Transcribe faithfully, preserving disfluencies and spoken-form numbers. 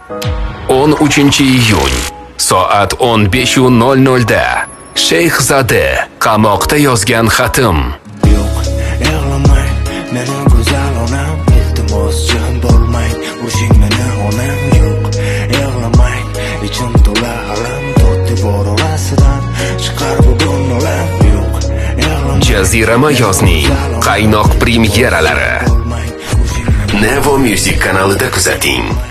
o'n uchinchi iyun soat o'n besh nol nol da Shayxzada qamoqda yozgan xatim. Yo'q, yig'lamang, mening go'zal onam, iltimos jim bo'lmang, urushing meni onam. Yo'q, yig'lamang, ichim to'la alam, to'rt devor orasidan chiqar bugun olam. Yo'q, yig'lamang. Jazirama yozning qaynoq premyeralari Nevo Music kanalida kuzating.